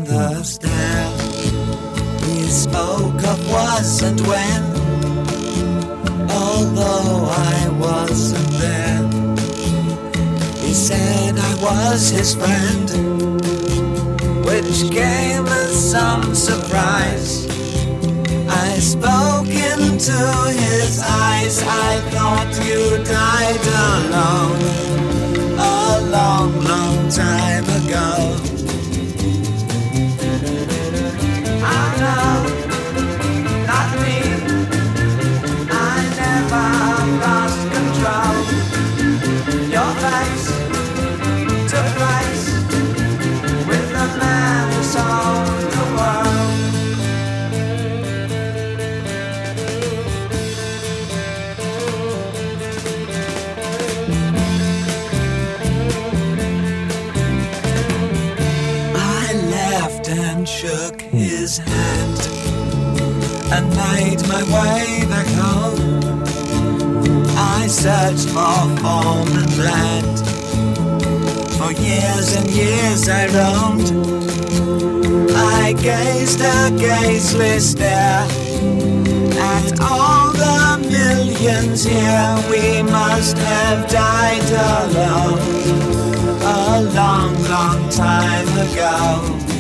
the stair. We spoke of was and when, although I wasn't there. He said I was his friend, which came as some surprise. I spoke into his eyes. I thought you died alone a long, long time ago. I know, not me. I never lost control. Your face to face with the man who sold the world. I laughed and shook his hand and made my way back home. I searched for form and land. For years and years I roamed. I gazed a gazeless stare at all the millions here. We must have died alone a long, long time ago.